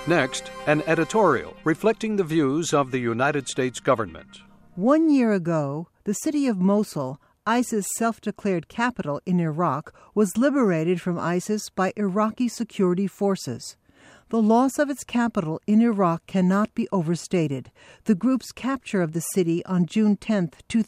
Next, an editorial reflecting the views of the United States government. 1 year ago, the city of Mosul, ISIS' self-declared capital in Iraq, was liberated from ISIS by Iraqi security forces. The loss of its capital in Iraq cannot be overstated. The group's capture of the city on June 10,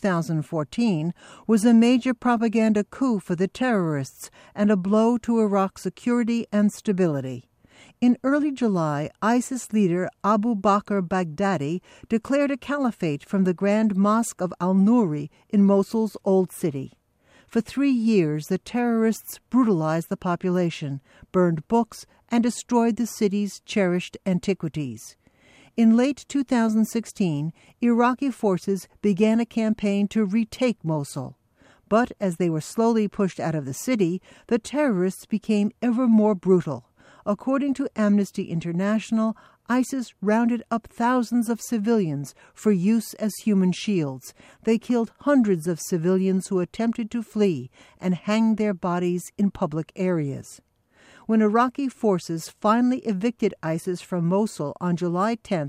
2014, was a major propaganda coup for the terrorists and a blow to Iraq's security and stability. In early July, ISIS leader Abu Bakr Baghdadi declared a caliphate from the Grand Mosque of al-Nuri in Mosul's Old City. For 3 years, the terrorists brutalized the population, burned books, and destroyed the city's cherished antiquities. In late 2016, Iraqi forces began a campaign to retake Mosul. But as they were slowly pushed out of the city, the terrorists became ever more brutal. According to Amnesty International, ISIS rounded up thousands of civilians for use as human shields. They killed hundreds of civilians who attempted to flee and hanged their bodies in public areas. When Iraqi forces finally evicted ISIS from Mosul on July 10,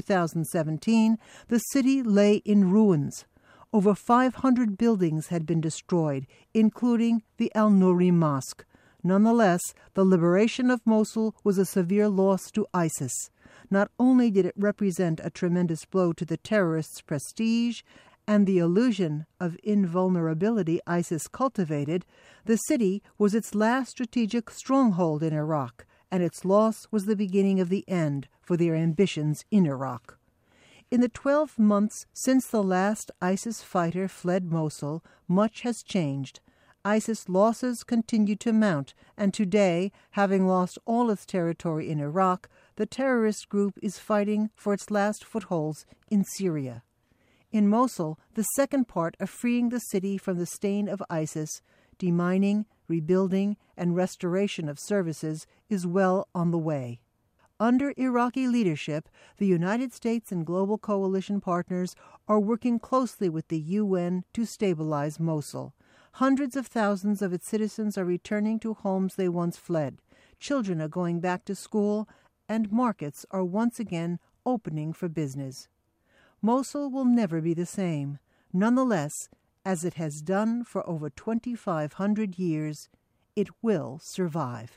2017, the city lay in ruins. Over 500 buildings had been destroyed, including the al-Nuri Mosque. Nonetheless, the liberation of Mosul was a severe loss to ISIS. Not only did it represent a tremendous blow to the terrorists' prestige and the illusion of invulnerability ISIS cultivated, the city was its last strategic stronghold in Iraq, and its loss was the beginning of the end for their ambitions in Iraq. In the 12 months since the last ISIS fighter fled Mosul, much has changed. ISIS losses continue to mount, and today, having lost all its territory in Iraq, the terrorist group is fighting for its last footholds in Syria. In Mosul, the second part of freeing the city from the stain of ISIS, demining, rebuilding, and restoration of services, is well on the way. Under Iraqi leadership, the United States and global coalition partners are working closely with the UN to stabilize Mosul. Hundreds of thousands of its citizens are returning to homes they once fled. Children are going back to school, and markets are once again opening for business. Mosul will never be the same. Nonetheless, as it has done for over 2,500 years, it will survive.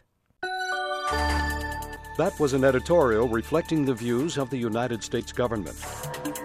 That was an editorial reflecting the views of the United States government.